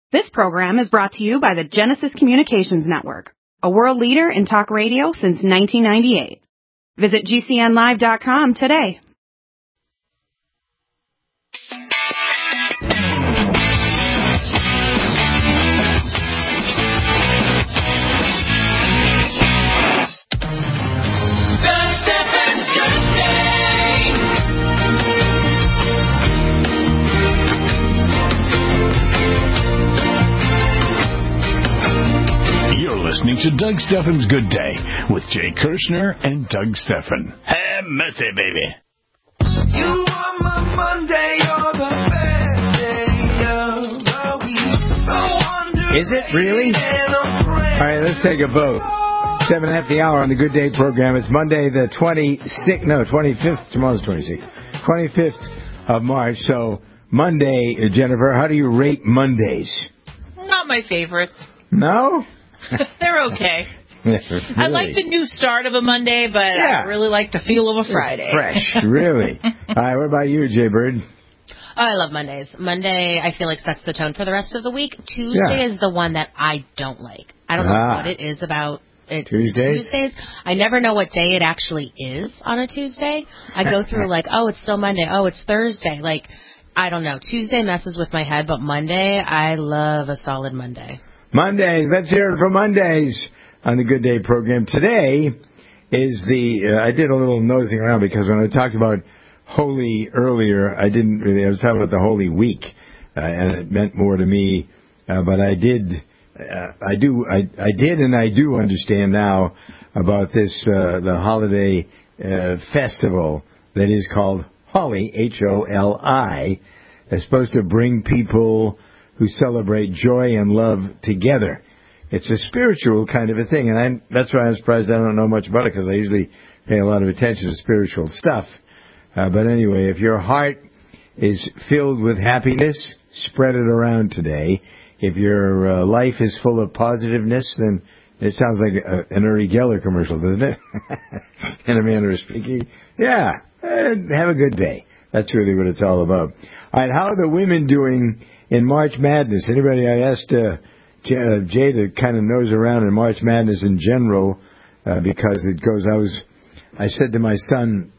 This program is brought to you by the Genesis Communications Network, a world leader in talk radio since 1998. Visit GCNlive.com today. Listening to Doug Stephan's Good Day with Jay Kirshner and Doug Stephan. Have mercy, baby. You are my Monday, you're the best day of the week. Is it really? All right, let's take a vote. 7 after the hour on the Good Day program. It's Monday the 25th. Tomorrow's 26th. 25th of March. So Monday, Jennifer, how do you rate Mondays? Not my favorites. No? They're okay. Really? I like the new start of a Monday, but I really like the feel of a Friday. It's fresh, really. All right, what about you, Jay Bird? Oh, I love Mondays. Monday, I feel like sets the tone for the rest of the week. Tuesday is the one that I don't like. I don't know what it is about Tuesdays. I never know what day it actually is on a Tuesday. I go through like, oh, it's still Monday. Oh, it's Thursday. Like, I don't know. Tuesday messes with my head, but Monday, I love a solid Monday. Mondays. Let's hear it for Mondays on the Good Day program. Today is I did a little nosing around because when I talked about Holy earlier, I was talking about the Holy Week, and it meant more to me, but I did and I do understand now about this, the holiday, festival that is called Holi, Holi. It's supposed to bring people who celebrate joy and love together. It's a spiritual kind of a thing, and that's why I'm surprised I don't know much about it, because I usually pay a lot of attention to spiritual stuff. But anyway, if your heart is filled with happiness, spread it around today. If your life is full of positiveness, then it sounds like an Uri Geller commercial, doesn't it? In a manner of speaking. Yeah, have a good day. That's really what it's all about. All right, how are the women doing in March Madness? Anybody? I asked Jay to kind of nose around in March Madness in general because it goes. I said to my son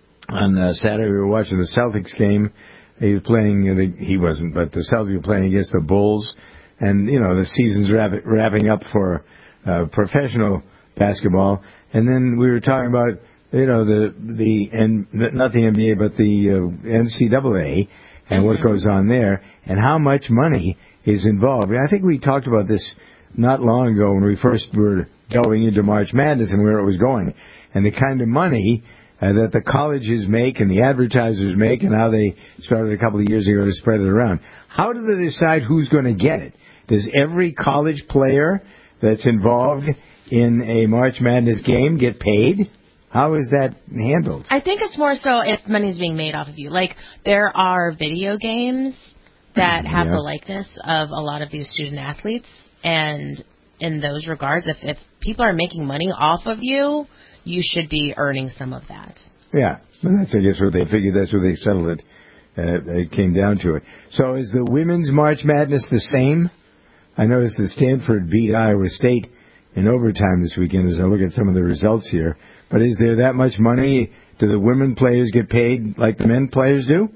on Saturday, we were watching the Celtics game. He was playing. He wasn't, but the Celtics were playing against the Bulls, and the season's wrapping up for professional basketball. And then we were talking about not the NBA, but the NCAA. And what goes on there, and how much money is involved. I think we talked about this not long ago when we first were delving into March Madness and where it was going, and the kind of money that the colleges make and the advertisers make, and how they started a couple of years ago to spread it around. How do they decide who's going to get it? Does every college player that's involved in a March Madness game get paid? How is that handled? I think it's more so if money's being made off of you. Like, there are video games that have the likeness of a lot of these student athletes, and in those regards, if people are making money off of you, you should be earning some of that. Yeah, and that's, I guess, what they figured. That's what they settled it. It came down to it. So is the women's March Madness the same? I noticed that Stanford beat Iowa State in overtime this weekend as I look at some of the results here. But is there that much money? Do the women players get paid like the men players do?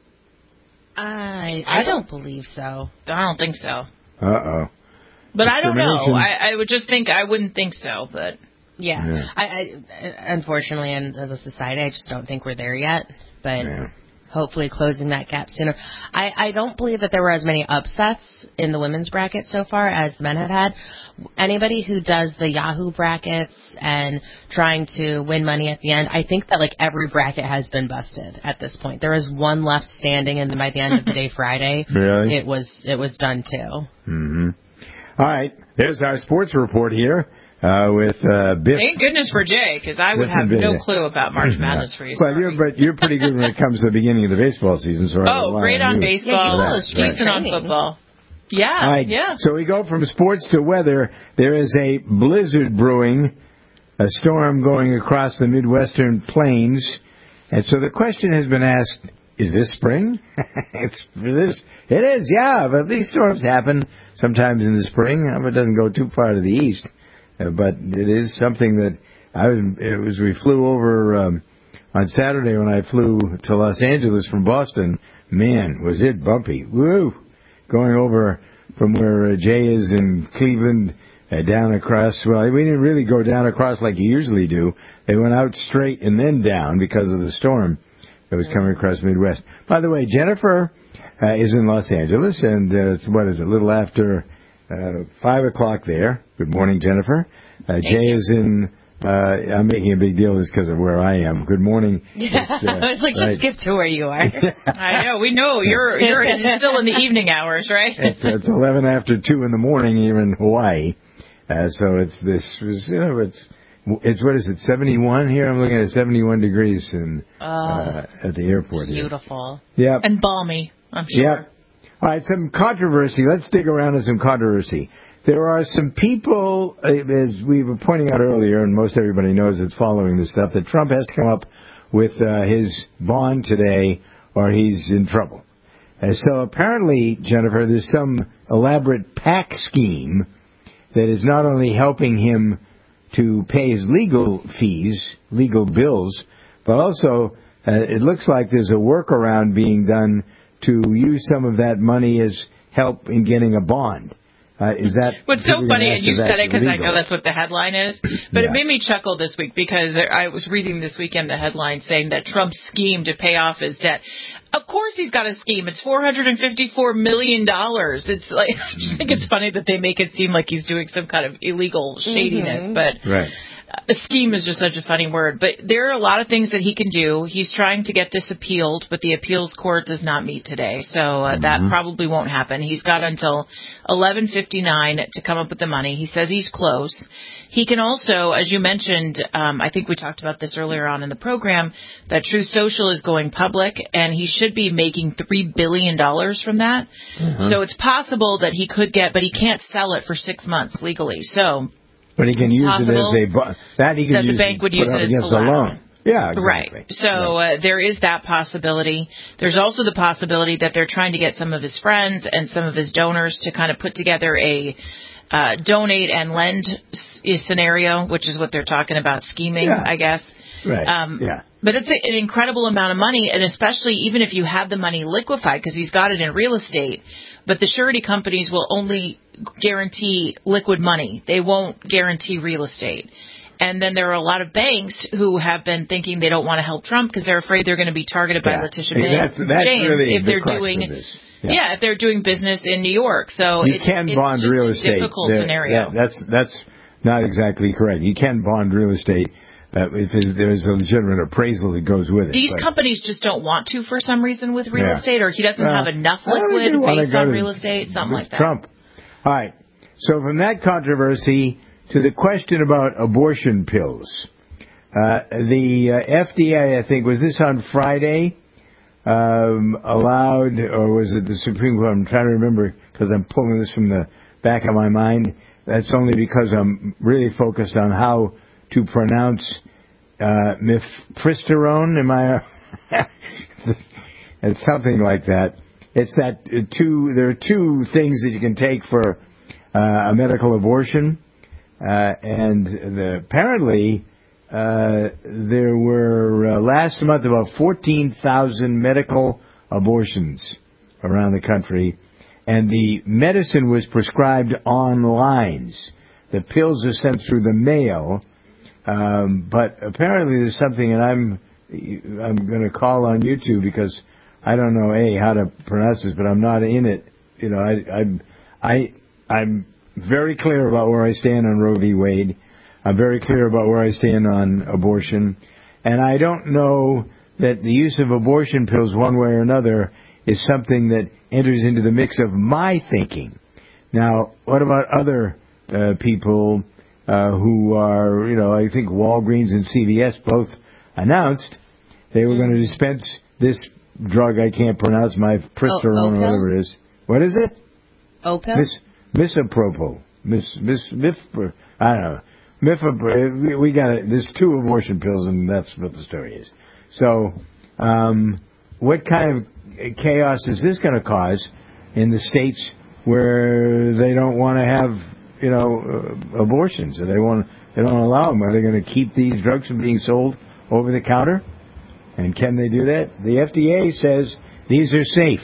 I don't believe so. I don't think so. Uh-oh. But I don't know. I would just think I wouldn't think so, but... Yeah. I unfortunately, and as a society, I just don't think we're there yet. But hopefully closing that gap sooner. I don't believe that there were as many upsets in the women's bracket so far as the men had. Anybody who does the Yahoo brackets and trying to win money at the end, I think that like every bracket has been busted at this point. There is one left standing, and by the end of the day, Friday, really? it was done too. Mm-hmm. All right, there's our sports report here. With Biff. Thank goodness for Jay, because I would have no clue about March Madness for you. Well, you're pretty good when it comes to the beginning of the baseball season. So great on baseball, decent on football. Yeah, right. Yeah. So we go from sports to weather. There is a blizzard brewing, a storm going across the Midwestern plains. And so the question has been asked, is this spring? It is, yeah. But these storms happen sometimes in the spring. It doesn't go too far to the east. But it is something that we flew over on Saturday when I flew to Los Angeles from Boston. Man, was it bumpy. Woo! Going over from where Jay is in Cleveland down across. Well, we didn't really go down across like you usually do. They went out straight and then down because of the storm that was coming across the Midwest. By the way, Jennifer is in Los Angeles, and it's, a little after 5 o'clock there. Good morning, Jennifer. Jay is in, I'm making a big deal of this because of where I am. Good morning. I was like, just skip to where you are. I know, we know. You're still in the evening hours, right? It's 11 after 2 in the morning here in Hawaii. So it's what is it, 71 here? I'm looking at 71 degrees at the airport here. Beautiful. Yeah. And balmy, I'm sure. Yep. All right, some controversy. Let's dig around in some controversy. There are some people, as we were pointing out earlier, and most everybody knows that's following this stuff, that Trump has to come up with his bond today or he's in trouble. So apparently, Jennifer, there's some elaborate PAC scheme that is not only helping him to pay his legal fees, legal bills, but also it looks like there's a workaround being done to use some of that money as help in getting a bond. Is that what's so funny? And you said it because I know that's what the headline is. But it made me chuckle this week because I was reading this weekend the headline saying that Trump's scheme to pay off his debt. Of course he's got a scheme. It's $454 million. It's like, I just think it's funny that they make it seem like he's doing some kind of illegal shadiness. But a scheme is just such a funny word. But there are a lot of things that he can do. He's trying to get this appealed, but the appeals court does not meet today. So that probably won't happen. He's got until 11:59 to come up with the money. He says he's close. He can also, as you mentioned, I think we talked about this earlier on in the program, that Truth Social is going public, and he should be making $3 billion from that. So it's possible that he could get, but he can't sell it for 6 months legally. So, but he can use it as the bank would use it as a loan. Yeah, exactly. Right. So there is that possibility. There's also the possibility that they're trying to get some of his friends and some of his donors to kind of put together a donate and lend scenario, which is what they're talking about, scheming, I guess. Right. But it's an incredible amount of money, and especially even if you have the money liquefied, because he's got it in real estate, but the surety companies will only guarantee liquid money. They won't guarantee real estate. And then there are a lot of banks who have been thinking they don't want to help Trump because they're afraid they're going to be targeted by Letitia James really if they're doing if they're doing business in New York. So you can bond real estate. It's a difficult scenario. That's not exactly correct. You can bond real estate if there's a legitimate appraisal that goes with it. These companies just don't want to for some reason with real estate, or he doesn't have enough liquid based on real estate, something like that. Trump. All right. So from that controversy to the question about abortion pills, the FDA, I think, was this on Friday, allowed, or was it the Supreme Court? I'm trying to remember because I'm pulling this from the back of my mind. That's only because I'm really focused on how to pronounce mifepristone. Am I? It's something like that. It's that there are two things that you can take for a medical abortion, and apparently there were last month about 14,000 medical abortions around the country, and the medicine was prescribed online. The pills are sent through the mail, but apparently there's something, and I'm going to call on you two because I don't know how to pronounce this, but I'm not in it. You know, I'm very clear about where I stand on Roe v. Wade. I'm very clear about where I stand on abortion, and I don't know that the use of abortion pills one way or another is something that enters into the mix of my thinking. Now, what about other people who are, I think Walgreens and CVS both announced they were going to dispense this drug I can't pronounce, mifepristone or whatever it is. What is it? Opel? Misopropyl. I don't know. We got it. There's 2 abortion pills, and that's what the story is. So, what kind of chaos is this going to cause in the states where they don't want to have, abortions, or they don't allow them? Are they going to keep these drugs from being sold over the counter? And can they do that? The FDA says these are safe.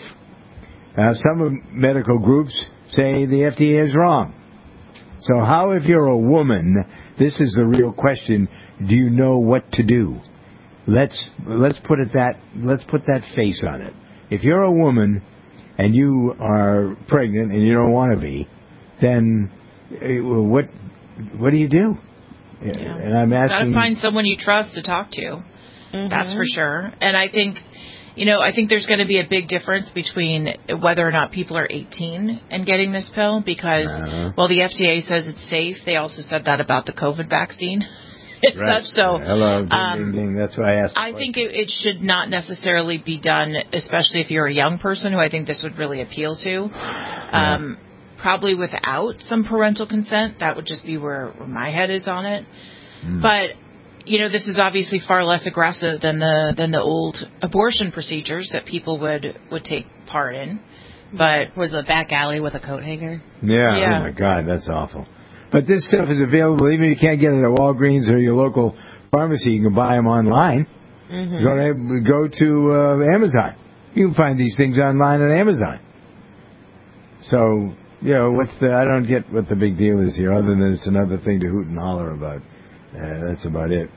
Some medical groups say the FDA is wrong. So how, if you're a woman, this is the real question, do you know what to do? Let's put that face on it. If you're a woman and you are pregnant and you don't want to be, then what do you do? Yeah. And I'm asking. You've got to find someone you trust to talk to. Mm-hmm. That's for sure. And I think, there's going to be a big difference between whether or not people are 18 and getting this pill because, well, the FDA says it's safe. They also said that about the COVID vaccine. Right. Such. So, hello, ding, ding, ding. That's why I asked. I think it should not necessarily be done, especially if you're a young person who I think this would really appeal to. Probably without some parental consent. That would just be where my head is on it. But, this is obviously far less aggressive than the old abortion procedures that people would take part in. But was a back alley with a coat hanger? Yeah. Oh my God, that's awful. But this stuff is available even if you can't get it at Walgreens or your local pharmacy. You can buy them online. Mm-hmm. Go to Amazon. You can find these things online on Amazon. So, I don't get what the big deal is here, other than it's another thing to hoot and holler about. That's about it.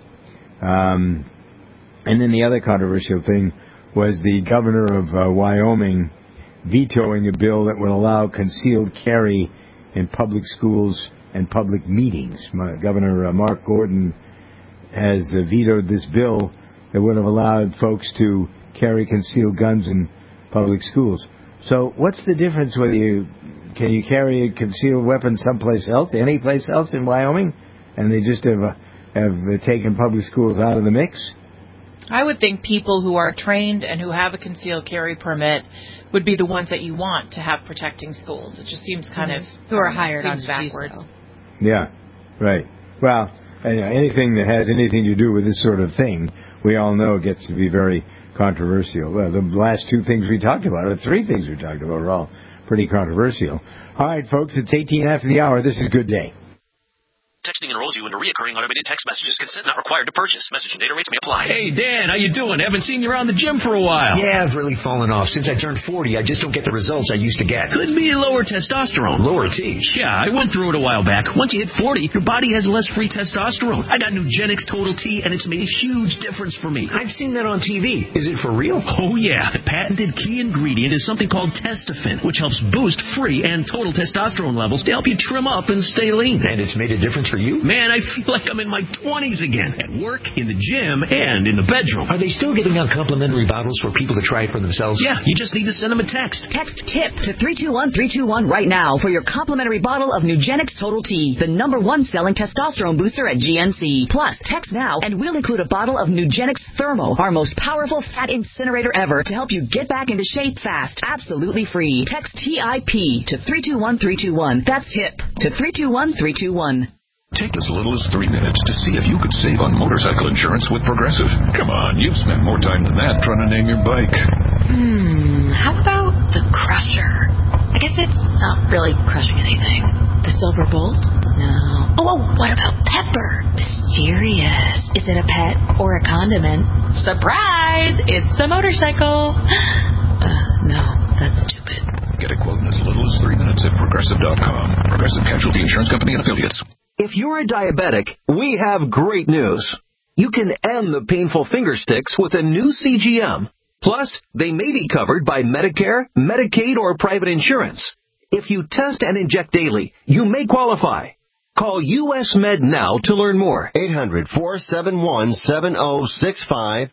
And then the other controversial thing was the governor of Wyoming vetoing a bill that would allow concealed carry in public schools and public meetings. Governor Mark Gordon has vetoed this bill that would have allowed folks to carry concealed guns in public schools. So what's the difference whether can you carry a concealed weapon someplace else, any place else in Wyoming, and they just have taken public schools out of the mix? I would think people who are trained and who have a concealed carry permit would be the ones that you want to have protecting schools. It just seems kind of who are hired on backwards. So. Yeah, right. Well, anything that has anything to do with this sort of thing, we all know gets to be very controversial. The last two things we talked about, or three things we talked about, are all pretty controversial. All right, folks, it's 18 after the hour. This is Good Day. Texting enrolls you into recurring automated text messages. Consent not required to purchase. Message and data rates may apply. Hey, Dan, how you doing? Haven't seen you around the gym for a while. Yeah, I've really fallen off. Since I turned 40, I just don't get the results I used to get. Could be lower testosterone. Lower T? Yeah, I went through it a while back. Once you hit 40, your body has less free testosterone. I got Nugenix Total T, and it's made a huge difference for me. I've seen that on TV. Is it for real? Oh, yeah. The patented key ingredient is something called Testofen, which helps boost free and total testosterone levels to help you trim up and stay lean. And it's made a difference for you? Man, I feel like I'm in my 20s again, at work, in the gym, and in the bedroom. Are they still giving out complimentary bottles for people to try it for themselves? Yeah, you just need to send them a text. Text TIP to 321321 right now for your complimentary bottle of Nugenix Total T, the #1 selling testosterone booster at GNC. Plus, text now and we'll include a bottle of Nugenix Thermo, our most powerful fat incinerator ever, to help you get back into shape fast, absolutely free. Text TIP to 321321. That's TIP to 321321. Take as little as 3 minutes to see if you could save on motorcycle insurance with Progressive. Come on, you've spent more time than that trying to name your bike. How about the Crusher? I guess it's not really crushing anything. The Silver Bolt? No. Oh, what about Pepper? Mysterious. Is it a pet or a condiment? Surprise! It's a motorcycle. No, that's stupid. Get a quote in as little as 3 minutes at Progressive.com. Progressive Casualty Insurance Company and Affiliates. If you're a diabetic, we have great news. You can end the painful finger sticks with a new CGM. Plus, they may be covered by Medicare, Medicaid, or private insurance. If you test and inject daily, you may qualify. Call US Med now to learn more. 800-471-7065.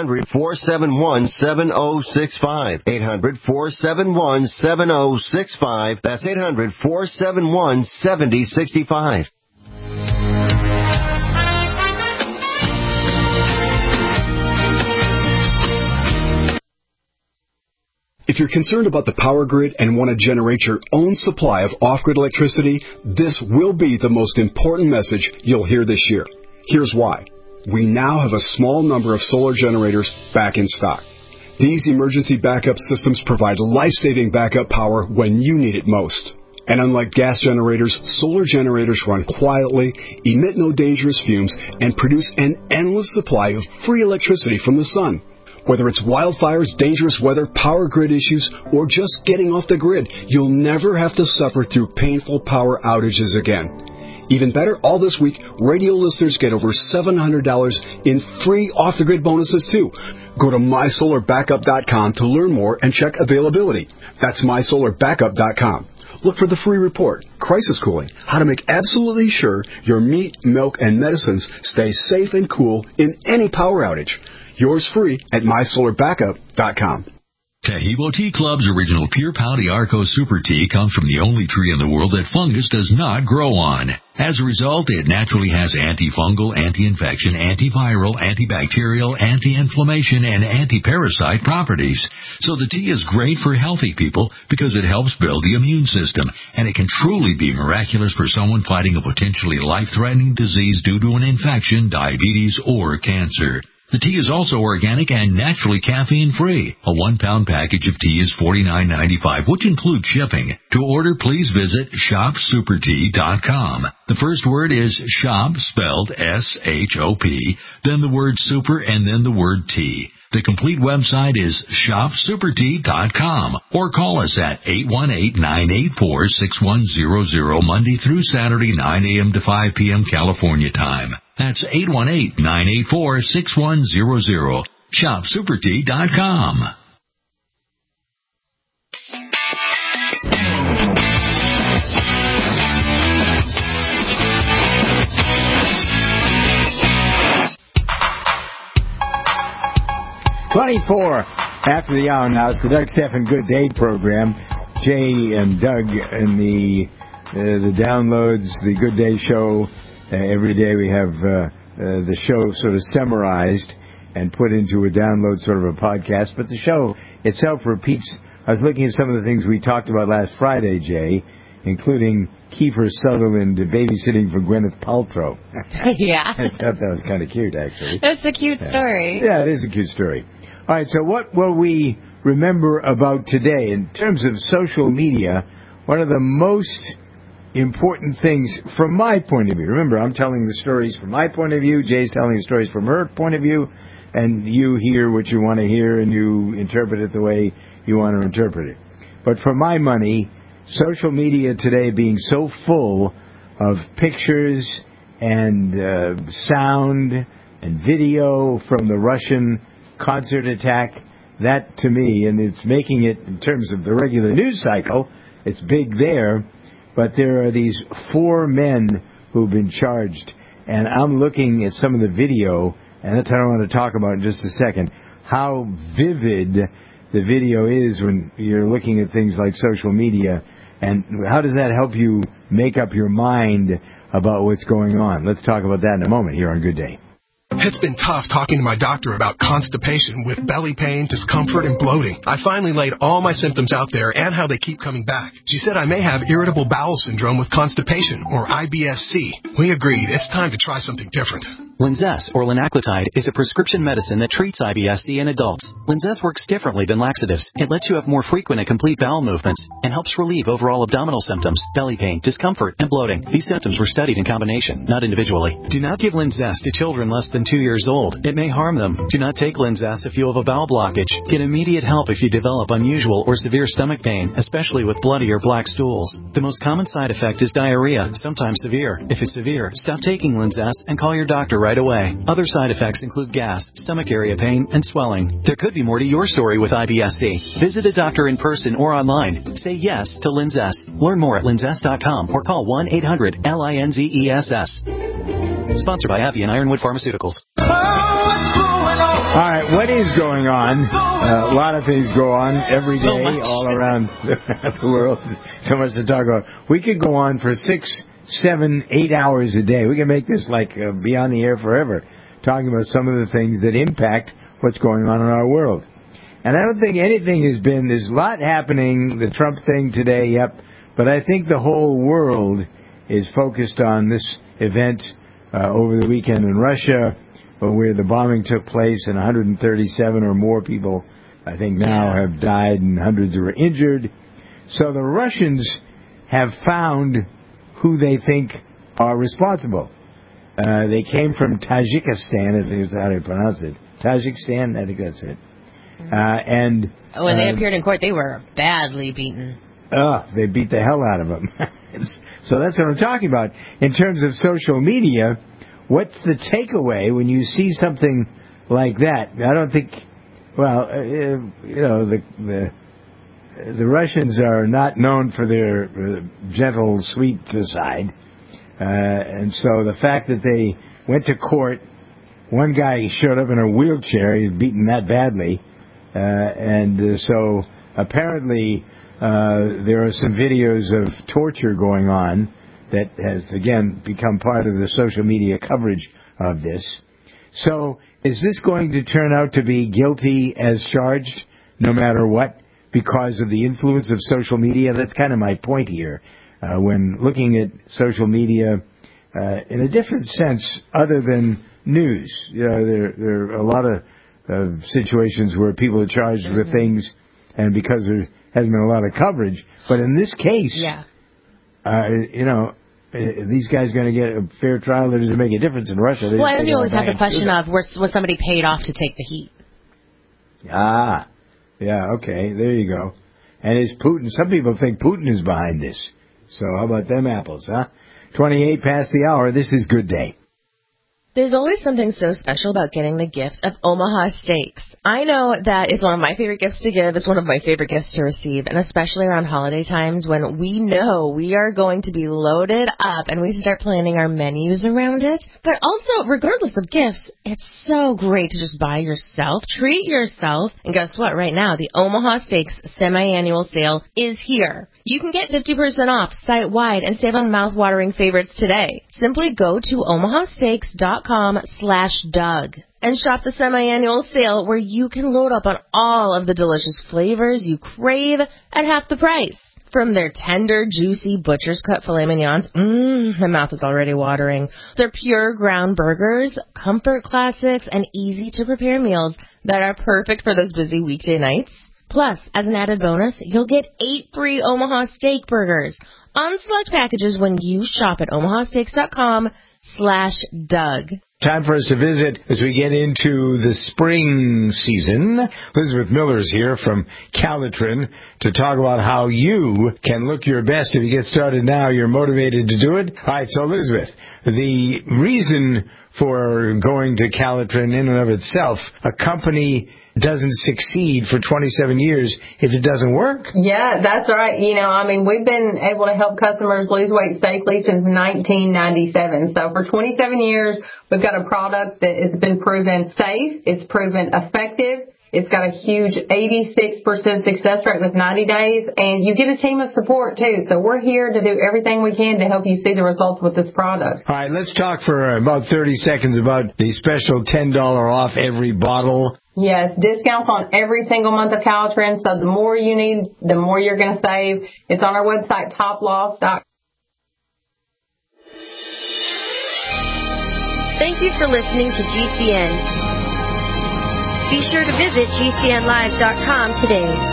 800-471-7065. 800-471-7065. That's 800-471-7065. If you're concerned about the power grid and want to generate your own supply of off-grid electricity, this will be the most important message you'll hear this year. Here's why. We now have a small number of solar generators back in stock. These emergency backup systems provide life-saving backup power when you need it most. And unlike gas generators, solar generators run quietly, emit no dangerous fumes, and produce an endless supply of free electricity from the sun. Whether it's wildfires, dangerous weather, power grid issues, or just getting off the grid, you'll never have to suffer through painful power outages again. Even better, all this week, radio listeners get over $700 in free off-the-grid bonuses, too. Go to MySolarBackup.com to learn more and check availability. That's MySolarBackup.com. Look for the free report, Crisis Cooling, how to make absolutely sure your meat, milk, and medicines stay safe and cool in any power outage. Yours free at MySolarBackup.com. Tahibo Tea Club's original Pure Pau d'Arco Super Tea comes from the only tree in the world that fungus does not grow on. As a result, it naturally has antifungal, anti-infection, antiviral, antibacterial, anti-inflammation, and anti-parasite properties. So the tea is great for healthy people because it helps build the immune system, and it can truly be miraculous for someone fighting a potentially life-threatening disease due to an infection, diabetes, or cancer. The tea is also organic and naturally caffeine-free. A 1-pound package of tea is $49.95, which includes shipping. To order, please visit shopsupertea.com. The first word is shop, spelled S-H-O-P, then the word super, and then the word tea. The complete website is shopsupertea.com, or call us at 818-984-6100 Monday through Saturday, 9 a.m. to 5 p.m. California time. That's 818-984-6100. shopsupertea.com. After the hour now, it's the Doug Stephan Good Day program. Jay and Doug and the downloads, the Good Day show. Every day we have the show sort of summarized and put into a download, sort of a podcast. But the show itself repeats. I was looking at some of the things we talked about last Friday, Jay, including Kiefer Sutherland babysitting for Gwyneth Paltrow. Yeah. I thought that was kind of cute, actually. That's a cute story. Yeah, it is a cute story. All right, so what will we remember about today? In terms of social media, one of the most important things from my point of view, remember, I'm telling the stories from my point of view, Jay's telling the stories from her point of view, and you hear what you want to hear and you interpret it the way you want to interpret it. But for my money, social media today being so full of pictures and sound and video from the Russian concert attack, that to me, and it's making it, in terms of the regular news cycle, it's big there, but there are these 4 men who've been charged, and I'm looking at some of the video, and that's what I want to talk about in just a second, how vivid the video is when you're looking at things like social media, and how does that help you make up your mind about what's going on? Let's talk about that in a moment here on Good Day. It's been tough talking to my doctor about constipation with belly pain, discomfort, and bloating. I finally laid all my symptoms out there and how they keep coming back. She said I may have irritable bowel syndrome with constipation, or IBS-C. We agreed it's time to try something different. Linzess, or linaclotide, is a prescription medicine that treats IBS-C in adults. Linzess works differently than laxatives. It lets you have more frequent and complete bowel movements and helps relieve overall abdominal symptoms, belly pain, discomfort, and bloating. These symptoms were studied in combination, not individually. Do not give Linzess to children less than 2 years old. It may harm them. Do not take Linzess if you have a bowel blockage. Get immediate help if you develop unusual or severe stomach pain, especially with bloody or black stools. The most common side effect is diarrhea, sometimes severe. If it's severe, stop taking Linzess and call your doctor right away. Other side effects include gas, stomach area pain, and swelling. There could be more to your story with IBS-C. Visit a doctor in person or online. Say yes to Linzess. Learn more at linzess.com or call 1-800-LINZESS. Sponsored by Abbey and Ironwood Pharmaceuticals. All right, what is going on? A lot of things go on every day, all around the world. So much to talk about. We could go on for 6, 7, 8 hours a day. We can make this like be on the air forever, talking about some of the things that impact what's going on in our world. And I don't think anything has been, there's a lot happening, the Trump thing today, yep, but I think the whole world is focused on this event over the weekend in Russia, where the bombing took place and 137 or more people I think now have died and hundreds were injured. So the Russians have found who they think are responsible. They came from Tajikistan, I think is how they pronounce it. Tajikistan, I think that's it. And when they appeared in court, they were badly beaten. They beat the hell out of them. So that's what I'm talking about. In terms of social media, what's the takeaway when you see something like that? I don't think, well, the Russians are not known for their gentle, sweet side. And so the fact that they went to court, one guy showed up in a wheelchair, he was beaten that badly. So apparently there are some videos of torture going on that has, again, become part of the social media coverage of this. So is this going to turn out to be guilty as charged, no matter what, because of the influence of social media? That's kind of my point here. When looking at social media in a different sense other than news. There are a lot of situations where people are charged with things, and because there hasn't been a lot of coverage. But in this case, these guys going to get a fair trial. That doesn't make a difference in Russia. Well, and you always have the question of, was somebody paid off to take the heat? Yeah, okay, there you go. And is Putin, some people think Putin is behind this. So how about them apples, huh? 28 past the hour, this is Good Day. There's always something so special about getting the gift of Omaha Steaks. I know that is one of my favorite gifts to give. It's one of my favorite gifts to receive, and especially around holiday times when we know we are going to be loaded up and we start planning our menus around it. But also, regardless of gifts, it's so great to just buy yourself, treat yourself. And guess what? Right now, the Omaha Steaks semi-annual sale is here. You can get 50% off site-wide and save on mouth-watering favorites today. Simply go to omahasteaks.com/Doug and shop the semi-annual sale where you can load up on all of the delicious flavors you crave at half the price. From their tender, juicy butcher's cut filet mignons, my mouth is already watering. Their pure ground burgers, comfort classics, and easy-to-prepare meals that are perfect for those busy weekday nights. Plus, as an added bonus, you'll get 8 free Omaha Steak burgers on select packages when you shop at omahasteaks.com/Doug. Time for us to visit as we get into the spring season. Elizabeth Miller's here from Calitrin to talk about how you can look your best. If you get started now, you're motivated to do it. All right, so Elizabeth, the reason for going to Calitrin in and of itself, a company doesn't succeed for 27 years if it doesn't work. Yeah, that's right. We've been able to help customers lose weight safely since 1997. So for 27 years, we've got a product that has been proven safe. It's proven effective. It's got a huge 86% success rate with 90 days, and you get a team of support, too. So we're here to do everything we can to help you see the results with this product. All right, let's talk for about 30 seconds about the special $10 off every bottle. Yes, discounts on every single month of Calitrin. So the more you need, the more you're going to save. It's on our website, toploss.com. Thank you for listening to GCN. Be sure to visit GCNlive.com today.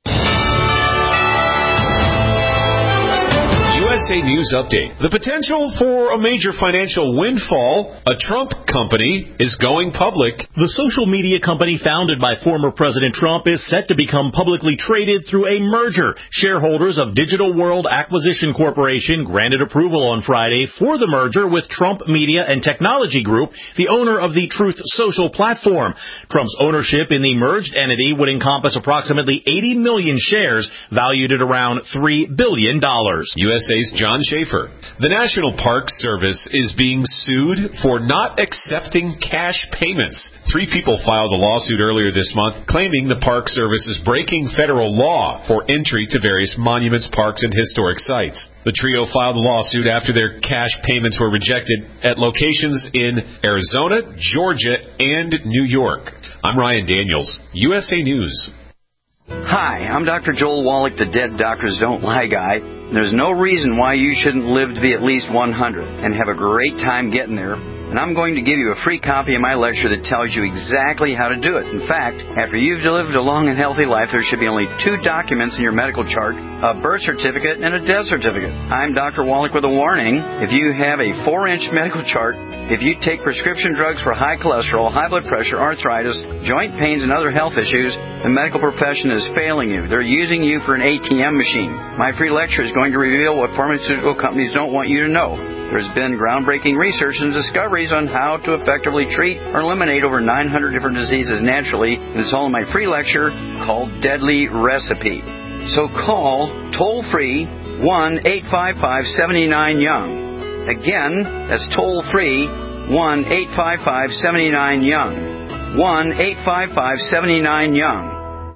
USA News Update. The potential for a major financial windfall. A Trump company is going public. The social media company founded by former President Trump is set to become publicly traded through a merger. Shareholders of Digital World Acquisition Corporation granted approval on Friday for the merger with Trump Media and Technology Group, the owner of the Truth Social platform. Trump's ownership in the merged entity would encompass approximately 80 million shares valued at around $3 billion. USA's John Schaefer. The National Park Service is being sued for not accepting cash payments. 3 people filed a lawsuit earlier this month claiming the Park Service is breaking federal law for entry to various monuments, parks, and historic sites. The trio filed a lawsuit after their cash payments were rejected at locations in Arizona, Georgia, and New York. I'm Ryan Daniels, USA News. Hi, I'm Dr. Joel Wallach, the Dead Doctors Don't Lie guy. There's no reason why you shouldn't live to be at least 100 and have a great time getting there. And I'm going to give you a free copy of my lecture that tells you exactly how to do it. In fact, after you've lived a long and healthy life, there should be only 2 documents in your medical chart, a birth certificate and a death certificate. I'm Dr. Wallach with a warning. If you have a 4-inch medical chart, if you take prescription drugs for high cholesterol, high blood pressure, arthritis, joint pains, and other health issues, the medical profession is failing you. They're using you for an ATM machine. My free lecture is going to reveal what pharmaceutical companies don't want you to know. There's been groundbreaking research and discoveries on how to effectively treat or eliminate over 900 different diseases naturally, and it's all in my free lecture called Deadly Recipe. So call toll-free 1-855-79-YOUNG. Again, that's toll-free 1-855-79-YOUNG. 1-855-79-YOUNG.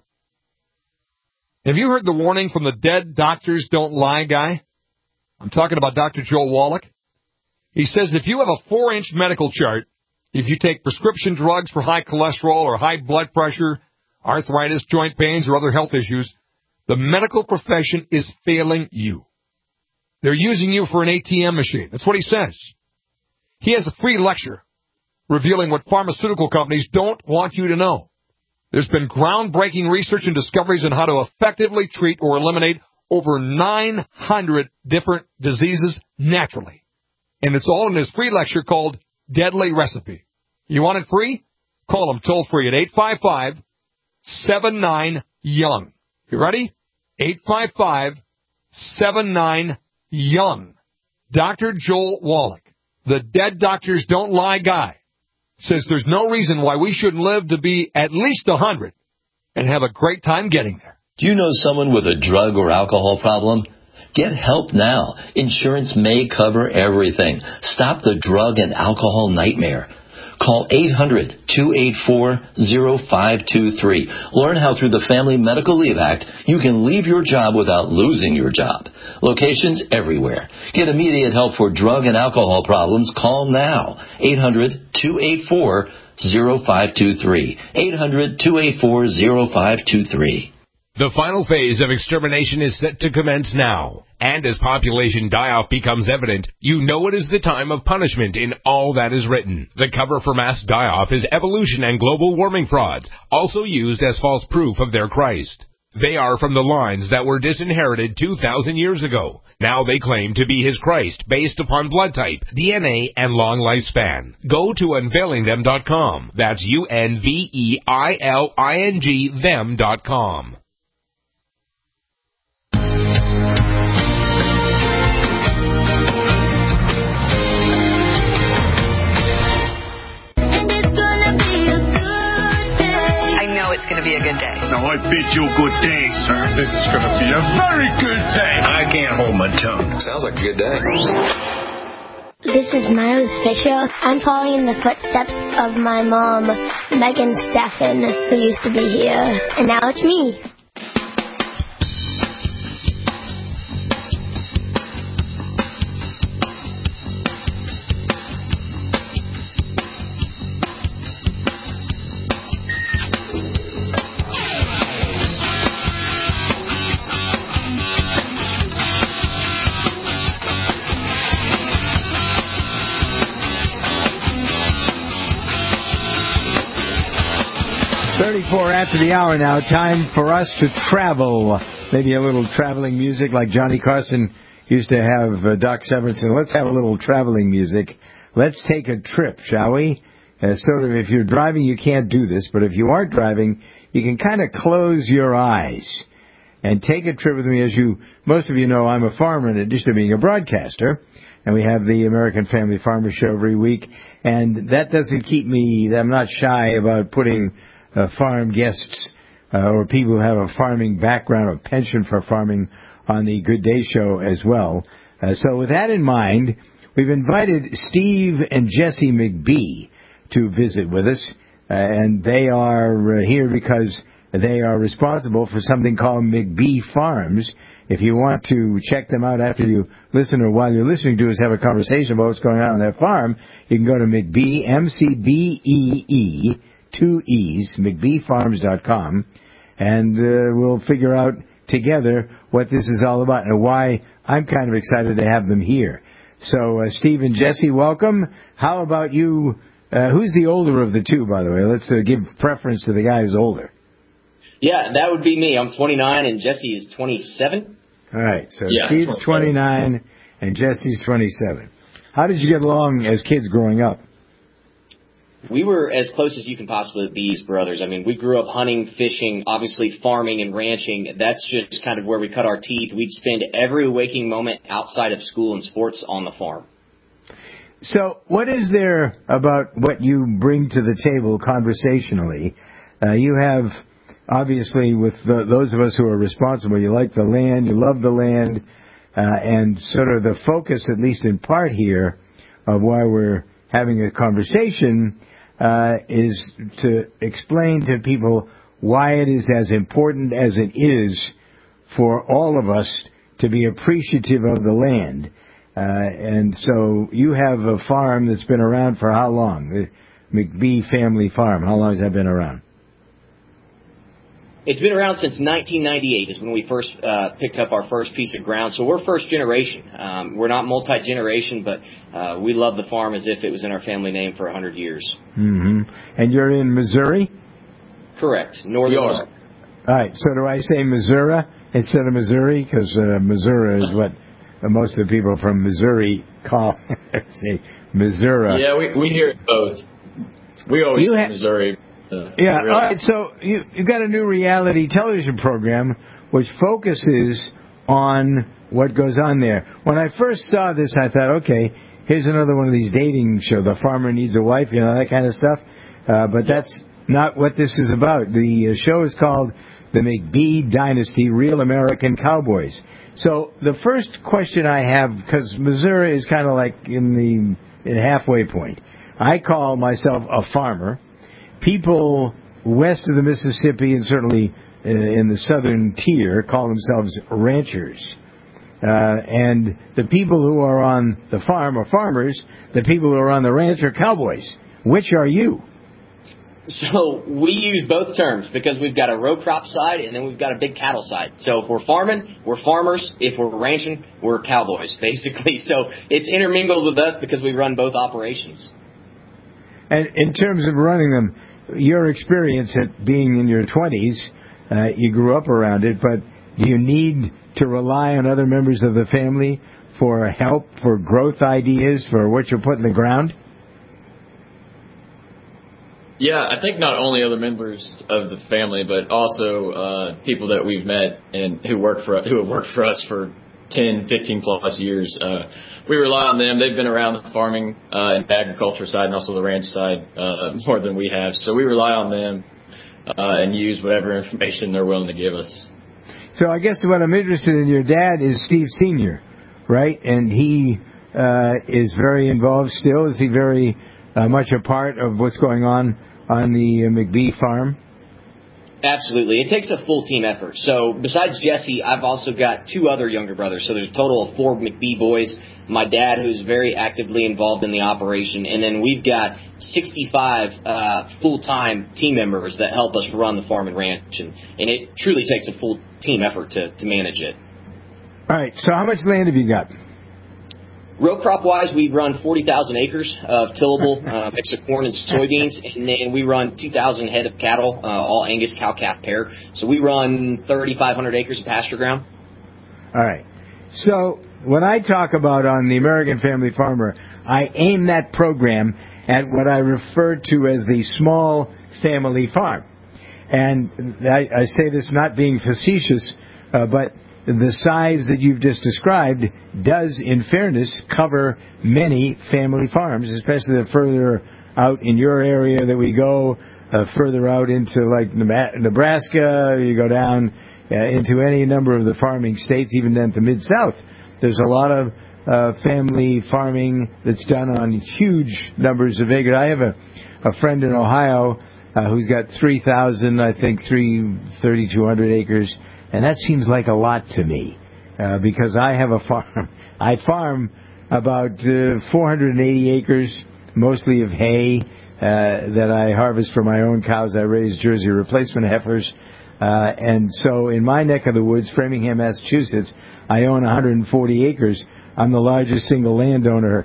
Have you heard the warning from the Dead Doctors Don't Lie guy? I'm talking about Dr. Joel Wallach. He says if you have a 4-inch medical chart, if you take prescription drugs for high cholesterol or high blood pressure, arthritis, joint pains, or other health issues, the medical profession is failing you. They're using you for an ATM machine. That's what he says. He has a free lecture revealing what pharmaceutical companies don't want you to know. There's been groundbreaking research and discoveries on how to effectively treat or eliminate over 900 different diseases naturally. And it's all in his free lecture called Deadly Recipe. You want it free? Call him toll-free at 855-79-YOUNG. You ready? 855-79-YOUNG. Dr. Joel Wallach, the Dead Doctors Don't Lie guy, says there's no reason why we shouldn't live to be at least 100 and have a great time getting there. Do you know someone with a drug or alcohol problem? Get help now. Insurance may cover everything. Stop the drug and alcohol nightmare. Call 800-284-0523. Learn how through the Family Medical Leave Act you can leave your job without losing your job. Locations everywhere. Get immediate help for drug and alcohol problems. Call now. 800-284-0523. 800-284-0523. The final phase of extermination is set to commence now. And as population die-off becomes evident, you know it is the time of punishment in all that is written. The cover for mass die-off is evolution and global warming frauds, also used as false proof of their Christ. They are from the lines that were disinherited 2,000 years ago. Now they claim to be his Christ based upon blood type, DNA, and long lifespan. Go to unveilingthem.com. That's UNVEILING them.com. It's going to be a good day. Now, I bid you good day, sir. This is going to be a very good day. I can't hold my tongue. Sounds like a good day. This is Miles Fisher. I'm following in the footsteps of my mom, Megan Steffen, who used to be here. And now it's me. After the hour now, time for us to travel. Maybe a little traveling music like Johnny Carson used to have Doc Severinsen. Let's have a little traveling music. Let's take a trip, shall we? Sort of, if you're driving, you can't do this, but if you aren't driving, you can kind of close your eyes and take a trip with me. As most of you know, I'm a farmer in addition to being a broadcaster, and we have the American Family Farmer Show every week, and that doesn't keep me, I'm not shy about putting farm guests or people who have a farming background or penchant for farming on the Good Day Show as well. So with that in mind, we've invited Steve and Jesse McBee to visit with us, and they are here because they are responsible for something called McBee Farms. If you want to check them out after you listen or while you're listening to us have a conversation about what's going on their farm, you can go to McBee, McBee, 2 E's, McBeeFarms.com, and we'll figure out together what this is all about and why I'm kind of excited to have them here. So, Steve and Jesse, welcome. How about you? Who's the older of the two, by the way? Let's give preference to the guy who's older. Yeah, that would be me. I'm 29 and Jesse is 27. All right, so Steve's 29 and Jesse's 27. How did you get along as kids growing up? We were as close as you can possibly be as brothers. I mean, we grew up hunting, fishing, obviously farming and ranching. That's just kind of where we cut our teeth. We'd spend every waking moment outside of school and sports on the farm. So what is there about what you bring to the table conversationally? You have, obviously, with those of us who are responsible, you like the land, you love the land, and sort of the focus, at least in part here, of why we're having a conversation is to explain to people why it is as important as it is for all of us to be appreciative of the land. And so you have a farm that's been around for how long? The McBee family farm. How long has that been around? It's been around since 1998 is when we first picked up our first piece of ground. So we're first generation. We're not multi-generation, but we love the farm as if it was in our family name for 100 years. Mm-hmm. And you're in Missouri? Correct. Northern Missouri. All right. So do I say Missouri instead of Missouri? Because Missouri is what most of the people from Missouri call say Missouri. Yeah, we hear it both. We always say Missouri. Yeah, all right, so you've got a new reality television program which focuses on what goes on there. When I first saw this, I thought, okay, here's another one of these dating shows, The Farmer Needs a Wife, that kind of stuff. But that's not what this is about. The show is called The McBee Dynasty, Real American Cowboys. So the first question I have, because Missouri is kind of like in the halfway point, I call myself a farmer. People west of the Mississippi and certainly in the southern tier call themselves ranchers. And the people who are on the farm are farmers. The people who are on the ranch are cowboys. Which are you? So we use both terms because we've got a row crop side and then we've got a big cattle side. So if we're farming, we're farmers. If we're ranching, we're cowboys, basically. So it's intermingled with us because we run both operations. And in terms of running them, your experience at being in your 20s, you grew up around it, but do you need to rely on other members of the family for help, for growth ideas, for what you're putting in the ground? Yeah, I think not only other members of the family, but also people that we've met and who have worked for us for 10, 15 plus years. We rely on them. They've been around the farming and agriculture side and also the ranch side more than we have. So we rely on them and use whatever information they're willing to give us. So I guess what I'm interested in, your dad is Steve Sr., right? And he is very involved still. Is he very much a part of what's going on the McBee farm? Absolutely. It takes a full team effort. So besides Jesse, I've also got two other younger brothers. So there's a total of 4 McBee boys. My dad, who's very actively involved in the operation. And then we've got 65 full-time team members that help us run the farm and ranch. And it truly takes a full team effort to manage it. All right. So how much land have you got? Row crop-wise, we run 40,000 acres of tillable mix of corn and soybeans, and then we run 2,000 head of cattle, all Angus cow-calf pair. So we run 3,500 acres of pasture ground. All right. So when I talk about on the American Family Farmer, I aim that program at what I refer to as the small family farm. And I say this not being facetious, but the size that you've just described does, in fairness, cover many family farms, especially the further out in your area that we go, further out into like Nebraska, you go down into any number of the farming states, even down to Mid-South. There's a lot of family farming that's done on huge numbers of acres. I have a friend in Ohio who's got 3,000, I think 3,200 acres. And that seems like a lot to me because I have a farm. I farm about 480 acres, mostly of hay that I harvest for my own cows. I raise Jersey replacement heifers. And so in my neck of the woods, Framingham, Massachusetts, I own 140 acres. I'm the largest single landowner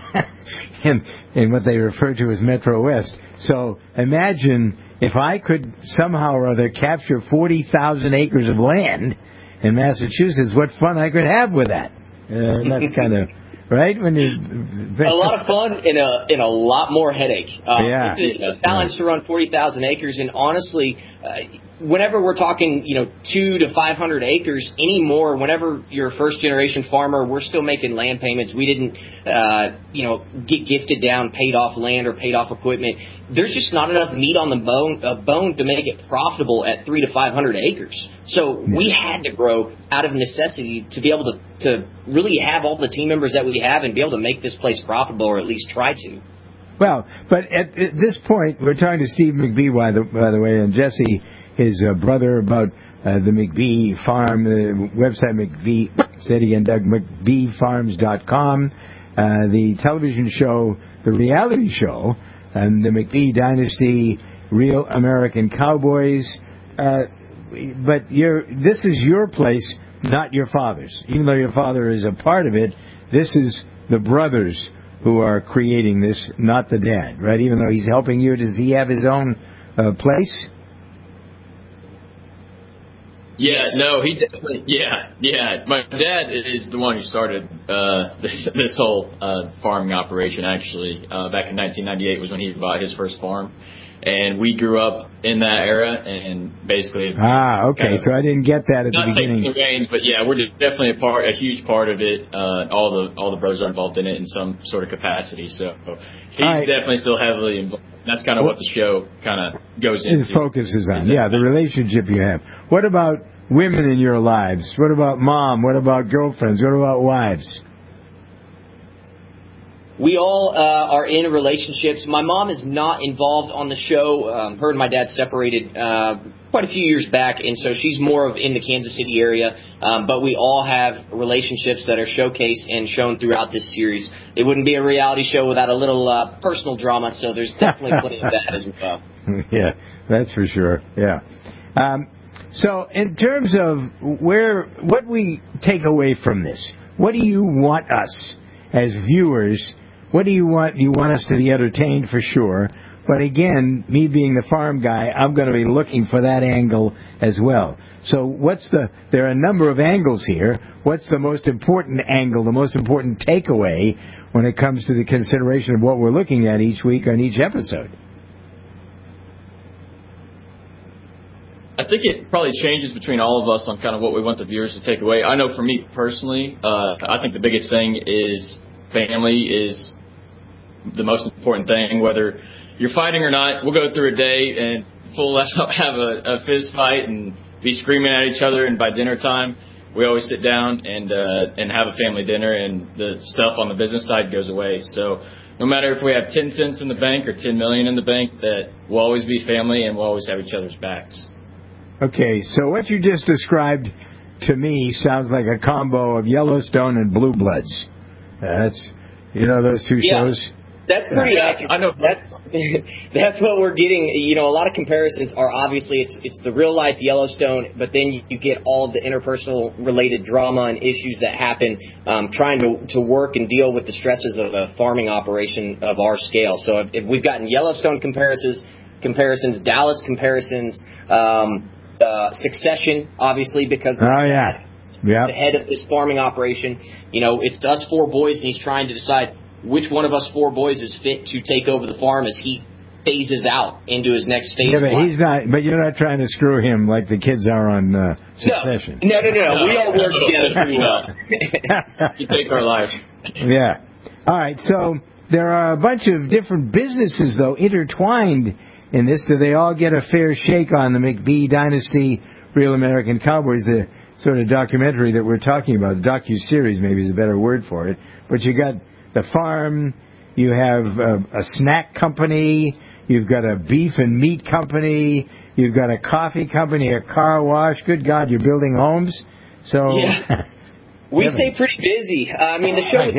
in what they refer to as Metro West. So imagine if I could somehow or other capture 40,000 acres of land in Massachusetts, what fun I could have with that. That's kind of... Right? When you a lot of fun and a lot more headache. It's a challenge to run 40,000 acres, and honestly, whenever we're talking, 200 to 500 acres anymore, whenever you're a first generation farmer, we're still making land payments. We didn't, get gifted down, paid off land or paid off equipment. There's just not enough meat on the bone to make it profitable at 300 to 500 acres. So we had to grow out of necessity to be able to really have all the team members that we have and be able to make this place profitable, or at least try to. Well, but at this point, we're talking to Steve McBee, by the way, and Jesse, his brother, about the McBee Farm, the website McBee, say it again, Doug, McBeeFarms.com, the television show, the reality show, and the McBee Dynasty, Real American Cowboys. But this is your place, not your father's. Even though your father is a part of it, this is the brothers who are creating this, not the dad, right? Even though he's helping you, does he have his own place? Yeah, no, he definitely, yeah. My dad is the one who started this whole farming operation, actually. Back in 1998 was when he bought his first farm. And we grew up in that era, and basically... okay, so I didn't get that at the beginning. Not taking the reins, but yeah, we're definitely a huge part of it. All the brothers are involved in it in some sort of capacity, so he's definitely still heavily involved. That's kind of what the show kind of goes into. It focuses on, the relationship you have. What about women in your lives? What about mom? What about girlfriends? What about wives? We all are in relationships. My mom is not involved on the show. Her and my dad separated quite a few years back, and so she's more of in the Kansas City area. But we all have relationships that are showcased and shown throughout this series. It wouldn't be a reality show without a little personal drama, so there's definitely plenty of that as well. Yeah, that's for sure. Yeah. So in terms of what we take away from this, what do you want us as viewers? What do you want? You want us to be entertained for sure. But again, me being the farm guy, I'm going to be looking for that angle as well. So there are a number of angles here. What's the most important angle, the most important takeaway when it comes to the consideration of what we're looking at each week on each episode? I think it probably changes between all of us on kind of what we want the viewers to take away. I know for me personally, I think the biggest thing is family is the most important thing. Whether you're fighting or not, we'll go through a day and have a fist fight and be screaming at each other, and by dinner time, we always sit down and have a family dinner, and the stuff on the business side goes away. So no matter if we have 10 cents in the bank or 10 million in the bank, that we'll always be family and we'll always have each other's backs. Okay, so what you just described to me sounds like a combo of Yellowstone and Blue Bloods. That's, those two shows? That's pretty accurate. I know that's what we're getting. A lot of comparisons are obviously it's the real life Yellowstone, but then you get all of the interpersonal related drama and issues that happen trying to work and deal with the stresses of a farming operation of our scale. So if we've gotten Yellowstone comparisons, Dallas comparisons, Succession, obviously, because the head of this farming operation. It's us four boys, and he's trying to decide which one of us four boys is fit to take over the farm as he phases out into his next phase. Yeah, but he's not. But you're not trying to screw him like the kids are on Succession. No. We all work together pretty well. You take our life. Yeah. All right. So there are a bunch of different businesses, though, intertwined in this. Do they all get a fair shake on the McBee Dynasty, Real American Cowboys, the sort of documentary that we're talking about? The docu-series maybe is a better word for it. But you got the farm, you have a snack company, you've got a beef and meat company, you've got a coffee company, a car wash. Good God, you're building homes. So we stay pretty busy. I mean,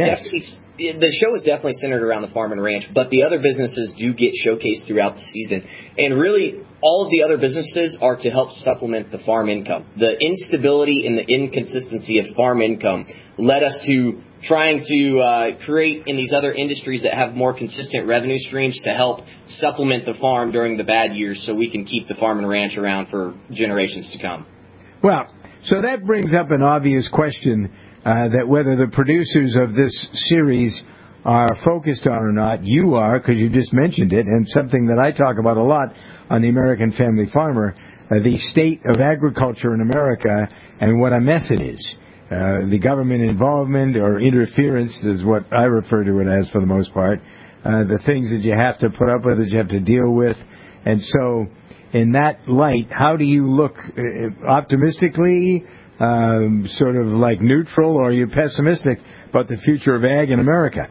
the show is definitely centered around the farm and ranch, but the other businesses do get showcased throughout the season. And really, all of the other businesses are to help supplement the farm income. The instability and the inconsistency of farm income led us to trying to create in these other industries that have more consistent revenue streams to help supplement the farm during the bad years so we can keep the farm and ranch around for generations to come. Well, so that brings up an obvious question that whether the producers of this series are focused on or not. You are, because you just mentioned it, and something that I talk about a lot on the American Family Farmer, the state of agriculture in America and what a mess it is. The government involvement or interference is what I refer to it as for the most part. The things that you have to put up with, that you have to deal with. And so, in that light, how do you look? Optimistically, sort of like neutral, or are you pessimistic about the future of ag in America?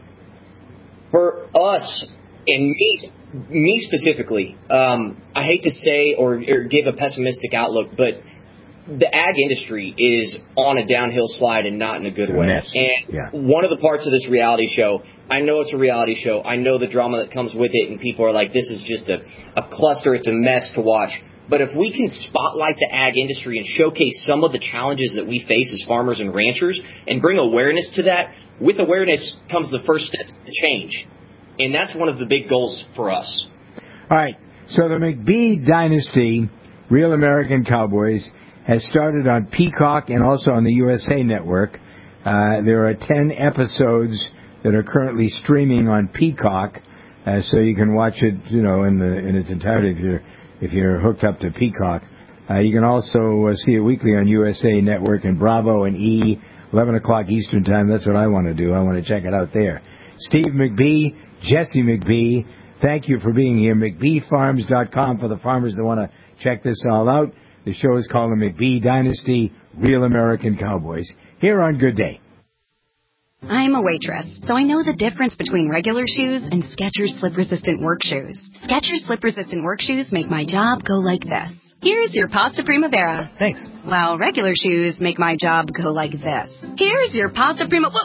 For us, and me specifically, I hate to say or give a pessimistic outlook, but the ag industry is on a downhill slide and not in a good way. And one of the parts of this reality show, I know it's a reality show. I know the drama that comes with it, and people are like, this is just a cluster. It's a mess to watch. But if we can spotlight the ag industry and showcase some of the challenges that we face as farmers and ranchers and bring awareness to that, with awareness comes the first steps to change. And that's one of the big goals for us. All right. So the McBee Dynasty, Real American Cowboys, has started on Peacock and also on the USA Network. There are 10 episodes that are currently streaming on Peacock, so you can watch it, in its entirety if you're hooked up to Peacock. You can also see it weekly on USA Network and Bravo and E, 11 o'clock Eastern Time. That's what I want to do. I want to check it out there. Steve McBee, Jesse McBee, thank you for being here. McBeeFarms.com for the farmers that want to check this all out. The show is called The McBee Dynasty, Real American Cowboys, here on Good Day. I'm a waitress, so I know the difference between regular shoes and Skechers slip-resistant work shoes. Skechers slip-resistant work shoes make my job go like this. Here's your pasta primavera. Thanks. While regular shoes make my job go like this. Here's your pasta primavera.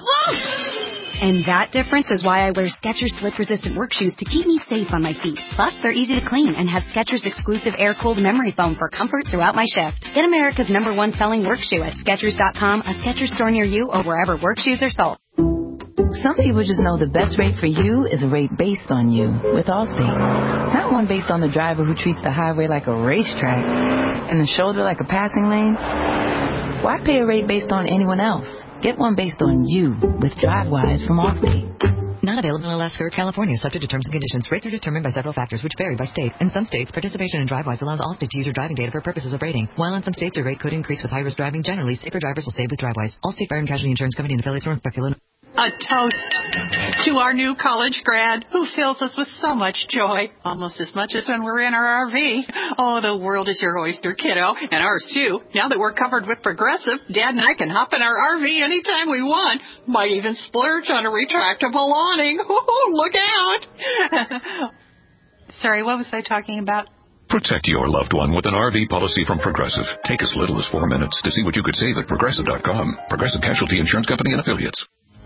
And that difference is why I wear Skechers slip-resistant work shoes to keep me safe on my feet. Plus, they're easy to clean and have Skechers exclusive air-cooled memory foam for comfort throughout my shift. Get America's #1 selling work shoe at Skechers.com, a Skechers store near you, or wherever work shoes are sold. Some people just know the best rate for you is a rate based on you with Allstate. Not one based on the driver who treats the highway like a racetrack and the shoulder like a passing lane. Why pay a rate based on anyone else? Get one based on you with DriveWise from Allstate. Not available in Alaska or California, subject to terms and conditions. Rates are determined by several factors, which vary by state. In some states, participation in DriveWise allows Allstate to use your driving data for purposes of rating. While in some states, your rate could increase with high-risk driving. Generally, safer drivers will save with DriveWise. Allstate Fire and Casualty Insurance Company and affiliates, Northbrook, Illinois. A toast to our new college grad who fills us with so much joy, almost as much as when we're in our RV. Oh, the world is your oyster, kiddo, and ours too. Now that we're covered with Progressive, Dad and I can hop in our RV anytime we want. Might even splurge on a retractable awning. Ooh, look out. Sorry, what was I talking about? Protect your loved one with an RV policy from Progressive. Take as little as 4 minutes to see what you could save at Progressive.com. Progressive Casualty Insurance Company and affiliates.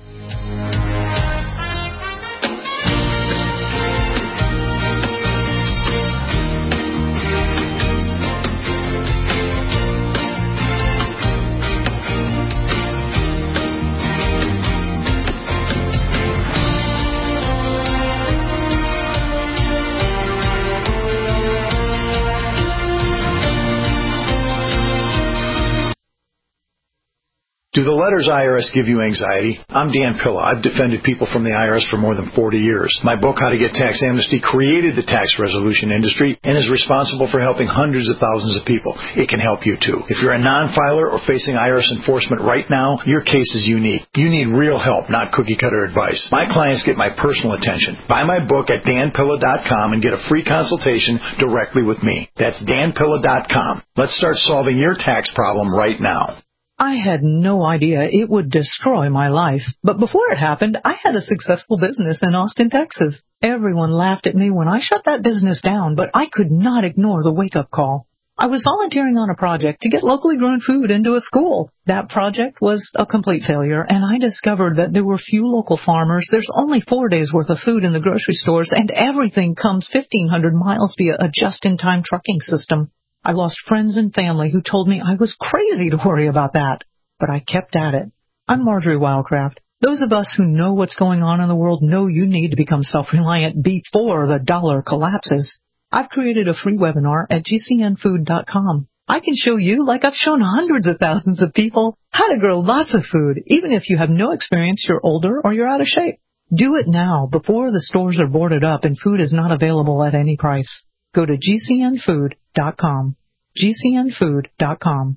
Do the letters IRS give you anxiety? I'm Dan Pilla. I've defended people from the IRS for more than 40 years. My book, How to Get Tax Amnesty, created the tax resolution industry and is responsible for helping hundreds of thousands of people. It can help you, too. If you're a non-filer or facing IRS enforcement right now, your case is unique. You need real help, not cookie-cutter advice. My clients get my personal attention. Buy my book at danpilla.com and get a free consultation directly with me. That's danpilla.com. Let's start solving your tax problem right now. I had no idea it would destroy my life. But before it happened, I had a successful business in Austin, Texas. Everyone laughed at me when I shut that business down, but I could not ignore the wake-up call. I was volunteering on a project to get locally grown food into a school. That project was a complete failure, and I discovered that there were few local farmers. There's only 4 days' worth of food in the grocery stores, and everything comes 1,500 miles via a just-in-time trucking system. I lost friends and family who told me I was crazy to worry about that, but I kept at it. I'm Marjorie Wildcraft. Those of us who know what's going on in the world know you need to become self-reliant before the dollar collapses. I've created a free webinar at gcnfood.com. I can show you, like I've shown hundreds of thousands of people, how to grow lots of food, even if you have no experience, you're older, or you're out of shape. Do it now before the stores are boarded up and food is not available at any price. Go to gcnfood.com. gcnfood.com.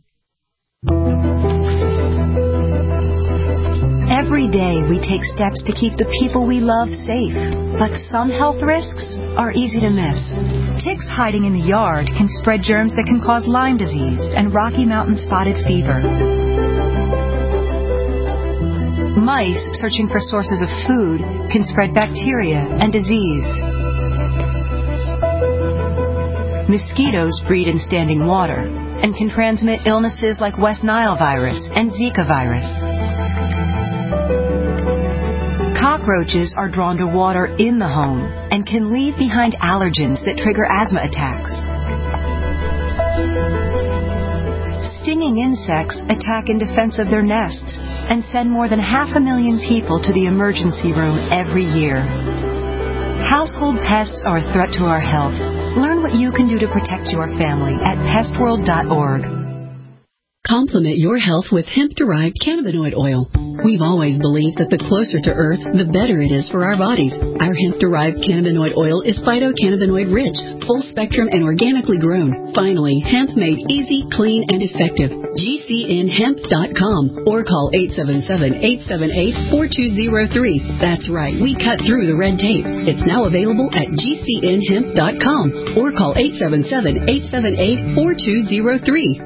Every day we take steps to keep the people we love safe, but some health risks are easy to miss. Ticks hiding in the yard can spread germs that can cause Lyme disease and Rocky Mountain spotted fever. Mice searching for sources of food can spread bacteria and disease. Mosquitoes breed in standing water and can transmit illnesses like West Nile virus and Zika virus. Cockroaches are drawn to water in the home and can leave behind allergens that trigger asthma attacks. Stinging insects attack in defense of their nests and send more than 500,000 people to the emergency room every year. Household pests are a threat to our health. Learn what you can do to protect your family at pestworld.org. Complement your health with hemp-derived cannabinoid oil. We've always believed that the closer to Earth, the better it is for our bodies. Our hemp-derived cannabinoid oil is phytocannabinoid-rich, full-spectrum, and organically grown. Finally, hemp made easy, clean, and effective. GCNhemp.com or call 877-878-4203. That's right, we cut through the red tape. It's now available at GCNhemp.com or call 877-878-4203.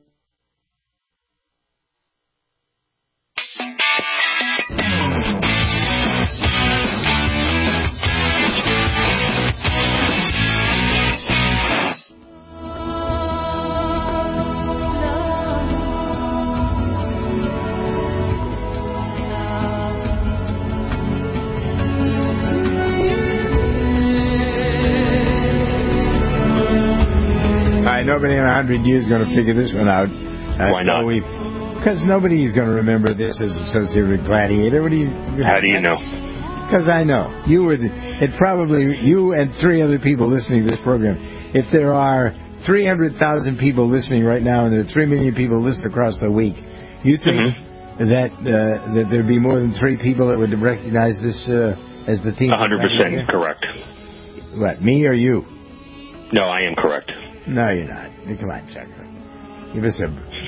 Nobody in 100 years is going to figure this one out. Why not? Because nobody's going to remember this as associated with Gladiator. How do you know? Because I know. You and 3 other people listening to this program. If there are 300,000 people listening right now and there are 3 million people listening across the week, you think that there'd be more than 3 people that would recognize this as the theme? 100% correct. What, me or you? No, I am correct. No, you're not. Come on, Chuck. Give us a...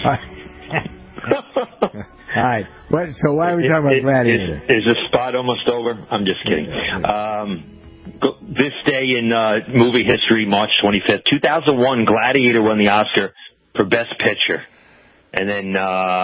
All right. So why are we talking about Gladiator? Is the spot almost over? I'm just kidding. This day in movie history, March 25th, 2001, Gladiator won the Oscar for Best Picture. And then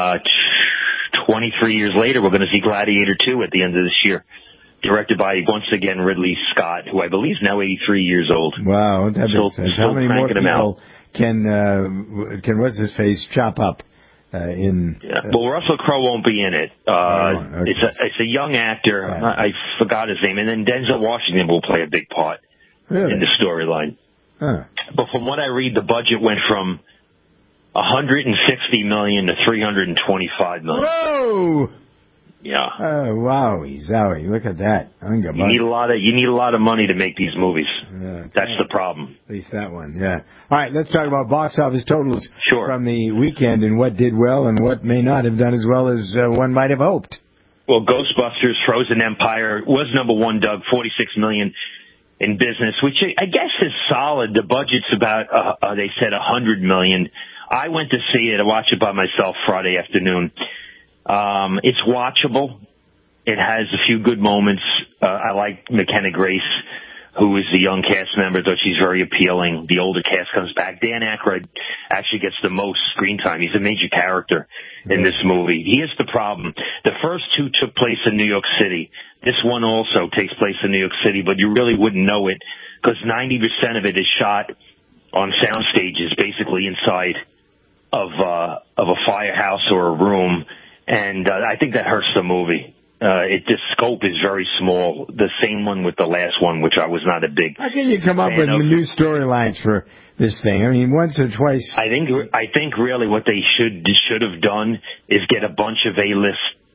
23 years later, we're going to see Gladiator 2 at the end of this year. Directed by, once again, Ridley Scott, who I believe is now 83 years old. Wow, that makes sense. How many more people can what's-his-face chop up in... Well, Russell Crowe won't be in it. Okay. It's a young actor. Right. I forgot his name. And then Denzel Washington will play a big part in the storyline. Huh. But from what I read, the budget went from $160 million to $325 million. Whoa! Yeah. Oh, wow, Zowie, look at that. You need a lot of money to make these movies. That's the problem. At least that one, yeah. All right, let's talk about box office totals from the weekend and what did well and what may not have done as well as one might have hoped. Well, Ghostbusters Frozen Empire was number 1, Doug, $46 million in business, which I guess is solid. The budget's about, they said $100 million. I went to see it. I watched it by myself Friday afternoon. It's watchable. It has a few good moments. I like McKenna Grace, who is the young cast member, though she's very appealing. The older cast comes back. Dan Aykroyd actually gets the most screen time. He's a major character in this movie. Here's the problem. The first 2 took place in New York City. This one also takes place in New York City, but you really wouldn't know it because 90% of it is shot on sound stages, basically inside of a firehouse or a room. And I think that hurts the movie. The scope is very small. The same one with the last one, which I was not a big. How can you come up with new storylines for this thing? I mean, once or twice. I think really what they should have done is get a bunch of A-list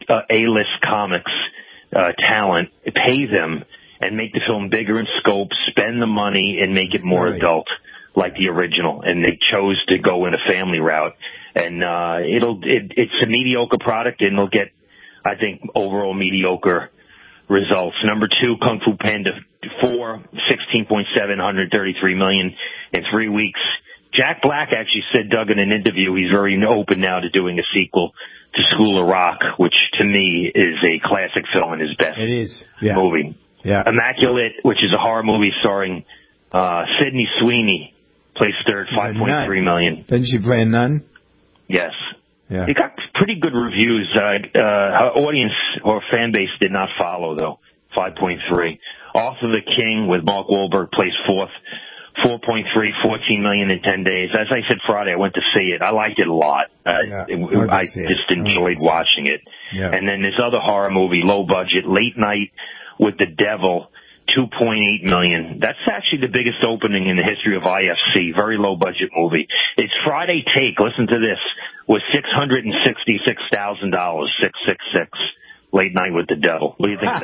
A-list comics talent, pay them, and make the film bigger in scope, spend the money, and make it more adult like the original. And they chose to go in a family route. And it's a mediocre product, and it'll get, I think, overall mediocre results. Number 2, Kung Fu Panda 4, 16.7, $133 million in 3 weeks. Jack Black actually said, Doug, in an interview, he's very open now to doing a sequel to School of Rock, which to me is a classic film and his best movie. Yeah. Immaculate, which is a horror movie starring Sydney Sweeney, plays third, $5.3 million. Didn't she play a nun? Yes. Yeah. It got pretty good reviews. Her audience or fan base did not follow, though. 5.3. Arthur the King with Mark Wahlberg plays fourth. 4.3, $14 million in 10 days. As I said Friday, I went to see it. I liked it a lot. I just enjoyed watching it. Yeah. And then this other horror movie, low budget, Late Night with the Devil, $2.8 million. That's actually the biggest opening in the history of IFC. Very low budget movie. Its Friday take, listen to this, was $666,000. 666. Late Night with the Devil. What do you think of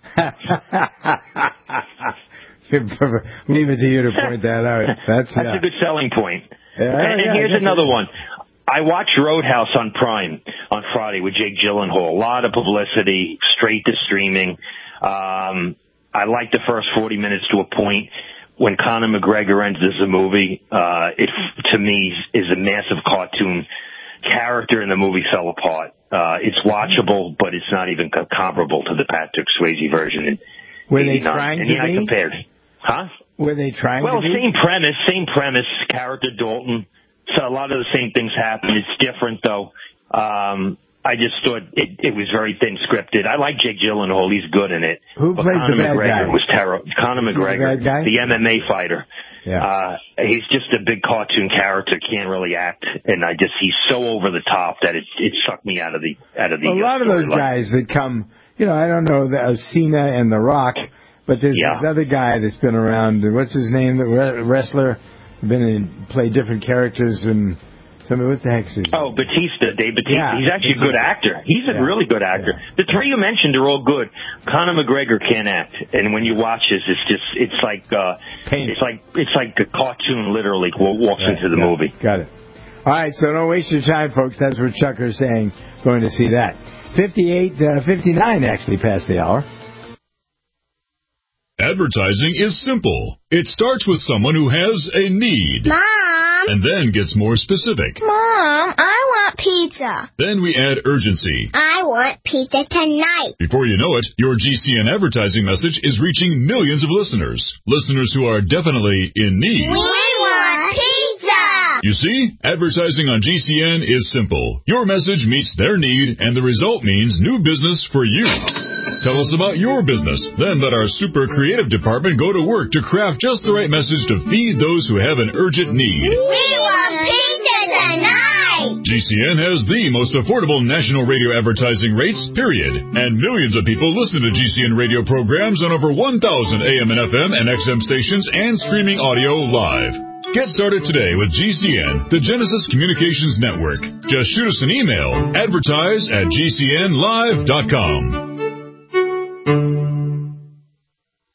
that? Leave it to you to point that out. That's a good selling point. And here's another one. I watched Roadhouse on Prime on Friday with Jake Gyllenhaal. A lot of publicity, straight to streaming. I liked the first 40 minutes to a point. When Conor McGregor enters the movie, it to me is a massive cartoon character, and the movie fell apart. It's watchable, but it's not even comparable to the Patrick Swayze version. Were they trying to be? Compared. Huh? Were they trying to be? Well, same premise, character Dalton. So a lot of the same things happen. It's different, though. I just thought it was very thin scripted. I like Jake Gyllenhaal. He's good in it. Who plays Conor the bad McGregor guy? Was terrible. Conor McGregor, the MMA fighter. Yeah. He's just a big cartoon character, can't really act, and he's so over the top that it sucked me out of the. A lot of those guys that come, I don't know, Cena and The Rock, but there's this other guy that's been around. What's his name? The wrestler, played different characters and. What the heck's his name? Oh, Batista, Dave Batista. Yeah, he's actually a good actor. He's a really good actor. Yeah. The three you mentioned are all good. Conor McGregor can't act, and when you watch this, it's like a cartoon literally walks into the movie. Got it. All right, so don't waste your time, folks. That's what Chucker's saying. Going to see that. 59 actually past the hour. Advertising is simple. It starts with someone who has a need. Mom! And then gets more specific. Mom, I want pizza. Then we add urgency. I want pizza tonight. Before you know it, your GCN advertising message is reaching millions of listeners. Listeners who are definitely in need. We want pizza! You see, advertising on GCN is simple. Your message meets their need, and the result means new business for you. Tell us about your business. Then let our super creative department go to work to craft just the right message to feed those who have an urgent need. We want pizza tonight! GCN has the most affordable national radio advertising rates, period. And millions of people listen to GCN radio programs on over 1,000 AM and FM and XM stations and streaming audio live. Get started today with GCN, the Genesis Communications Network. Just shoot us an email, advertise@gcnlive.com.